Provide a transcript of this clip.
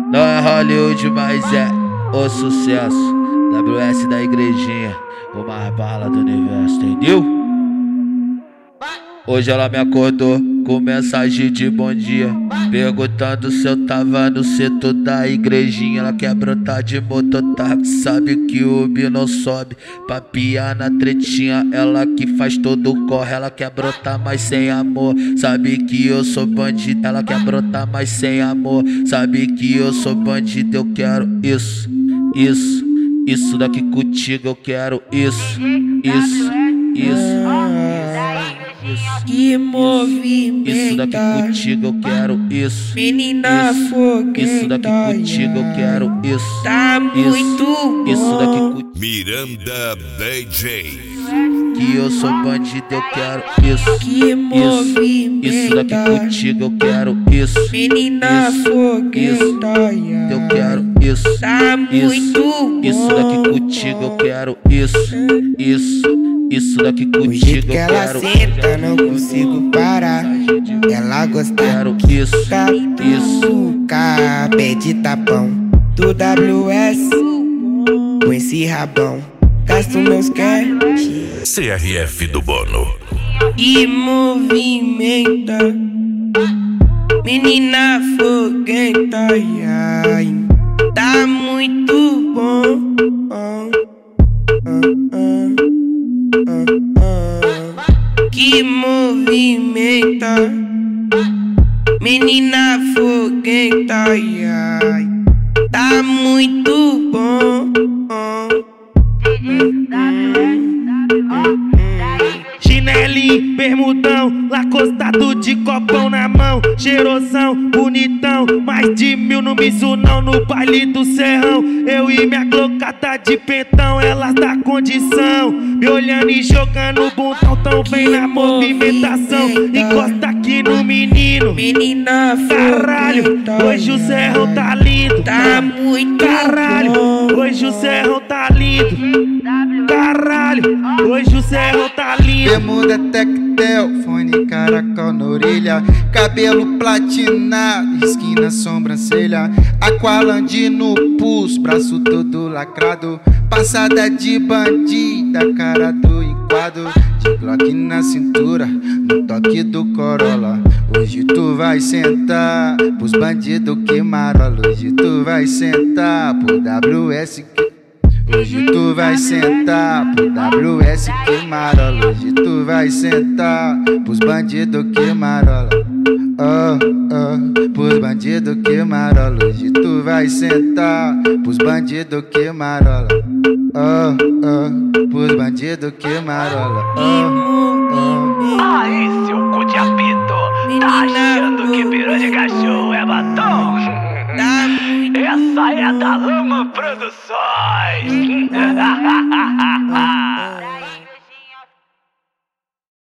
Não é Hollywood, mas é o sucesso. WS da igrejinha, o mais bala do universo, entendeu? Hoje ela me acordou com mensagem de bom dia, perguntando se eu tava no setor da igrejinha. Ela quer brotar de mototáxi, sabe que o Ubi não sobe. Pra piar na tretinha, ela que faz todo o corre. Ela quer brotar, mas sem amor, sabe que eu sou bandido. Ela quer brotar, mas sem amor, sabe que eu sou bandido. Eu quero isso, isso daqui contigo. Eu quero isso. Que movimento, isso daqui contigo, eu quero isso. Menina fogueta, isso daqui contigo, eu quero isso. Tá muito bom. Isso daqui contigo. Miranda DJ. Que eu sou bandido, eu quero isso. Que movimento, isso daqui contigo, eu quero isso. Menina fogueta, eu quero isso. Tá muito bom. Isso daqui contigo, eu quero isso. Isso daqui O contigo, jeito que eu ela quero. senta, não consigo parar. Ela gosta isso. Catuca, pede tapão do WS com esse rabão. Gasto meus cash CRF do Bono. e movimenta. Menina fogueta, ai, tá muito bom. Que movimenta. Menina fogueta, ai, tá muito bom. Chinelinho, bermudão, lacostado de copão na mão, cheirosão, bonitão, mais de 1000 no Mizunão, no baile do Serrão. Eu e minha glocada de pentão, elas dá condição, me olhando e jogando bundão, tão bem na movimentação. Encosta aqui no menino, Menina caralho, hoje o Serrão tá lindo. tá muito Caralho, bom. hoje o Serrão tá lindo. Caralho, hoje o Serrão tá lindo. Bermuda tectel, fone caracol na orelha, cabelo platinado, skin na sobrancelha, Aqualandi no pulso, braço todo lacrado, passada de bandida, cara do enquadro, de Glock na cintura, no toque do Corolla. Hoje tu vai sentar pros bandidos que marola, hoje tu vai sentar pro WS que... Hoje tu vai sentar pro WS que marola. Hoje tu vai sentar pros bandidos que marola. Pros bandidos que marola. Hoje tu vai sentar pros bandidos que marola. Pros bandidos que marola. Aí, seu cu de apito, tá achando que pirou de cachorro é batom? Essa é da Lama Produções.